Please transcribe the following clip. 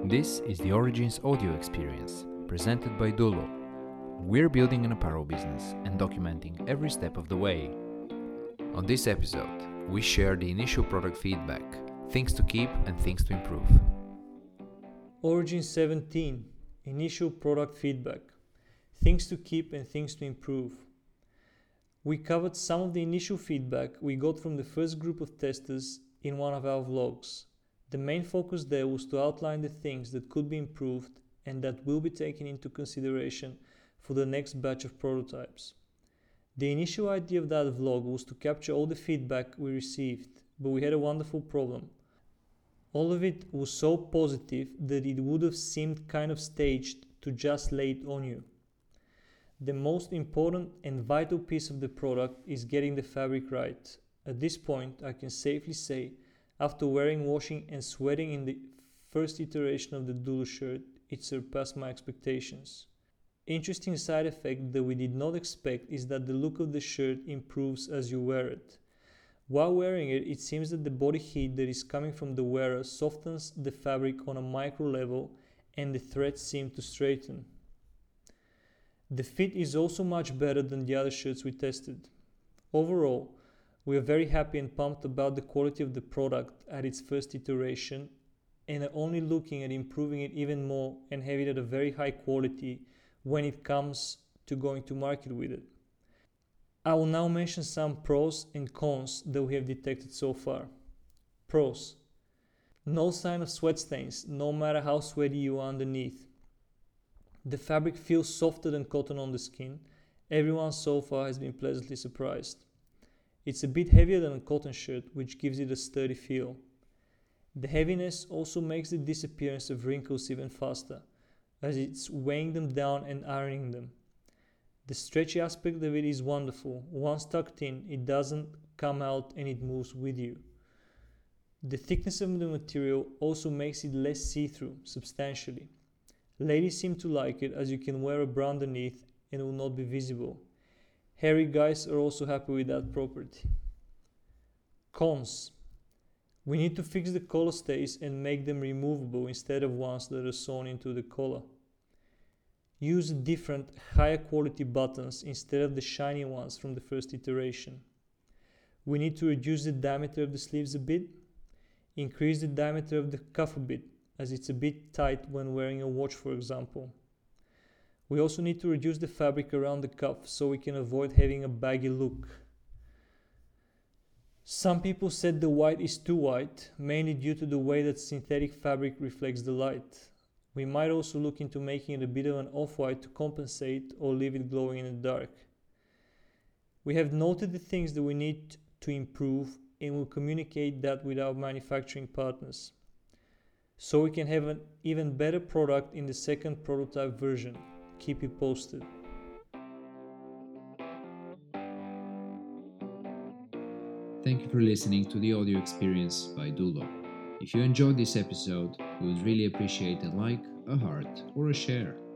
This is the Origins audio experience, presented by Dulo. We're building an apparel business and documenting every step of the way. On this episode, we share the initial product feedback, things to keep and things to improve. Origins 17, initial product feedback, things to keep and things to improve. We covered some of the initial feedback we got from the first group of testers in one of our vlogs. The main focus there was to outline the things that could be improved and that will be taken into consideration for the next batch of prototypes. The initial idea of that vlog was to capture all the feedback we received, but we had a wonderful problem. All of it was so positive that it would have seemed kind of staged to just lay it on you. The most important and vital piece of the product is getting the fabric right. At this point, I can safely say, after wearing, washing and sweating in the first iteration of the Dulo shirt, it surpassed my expectations. Interesting side effect that we did not expect is that the look of the shirt improves as you wear it. While wearing it, it seems that the body heat that is coming from the wearer softens the fabric on a micro level and the threads seem to straighten. The fit is also much better than the other shirts we tested. Overall, we are very happy and pumped about the quality of the product at its first iteration and are only looking at improving it even more and have it at a very high quality when it comes to going to market with it. I will now mention some pros and cons that we have detected so far. Pros: no sign of sweat stains, no matter how sweaty you are underneath. The fabric feels softer than cotton on the skin. Everyone so far has been pleasantly surprised. It's a bit heavier than a cotton shirt, which gives it a sturdy feel. The heaviness also makes the disappearance of wrinkles even faster, as it's weighing them down and ironing them. The stretchy aspect of it is wonderful. Once tucked in, it doesn't come out and it moves with you. The thickness of the material also makes it less see-through, substantially. Ladies seem to like it, as you can wear a bra underneath and it will not be visible. Hairy guys are also happy with that property. Cons: we need to fix the collar stays and make them removable instead of ones that are sewn into the collar. Use different, higher quality buttons instead of the shiny ones from the first iteration. We need to reduce the diameter of the sleeves a bit. Increase the diameter of the cuff a bit, as it's a bit tight when wearing a watch, for example. We also need to reduce the fabric around the cuff so we can avoid having a baggy look. Some people said the white is too white, mainly due to the way that synthetic fabric reflects the light. We might also look into making it a bit of an off-white to compensate or leave it glowing in the dark. We have noted the things that we need to improve and will communicate that with our manufacturing partners, so we can have an even better product in the second prototype version. Keep it posted. Thank you for listening to the audio experience by Dulo. If you enjoyed this episode, we would really appreciate a like, a heart, or a share.